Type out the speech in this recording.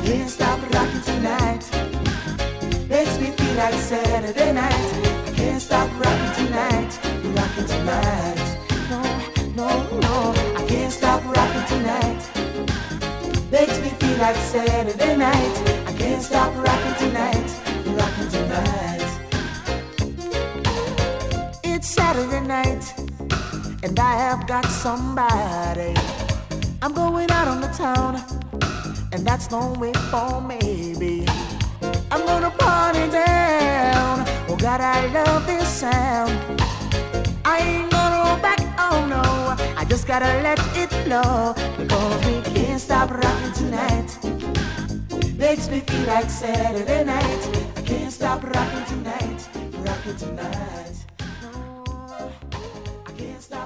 can't stop rocking tonight. Makes me feel like Saturday night. I can't stop rocking tonight. Rocking tonight. No, no, no. I can't stop rocking tonight. Makes me feel like Saturday night. I can't stop rocking tonight. Rocking tonight. It's Saturday night, and I have got somebody. I'm going out on the town, and that's no way for maybe. I'm gonna party down. Oh God, I love this sound. I ain't gonna go back, oh no. I just gotta let it flow, because we can't stop rocking tonight. Makes me feel like Saturday night. I can't stop rocking tonight. Rocking tonight. No, I can't stop.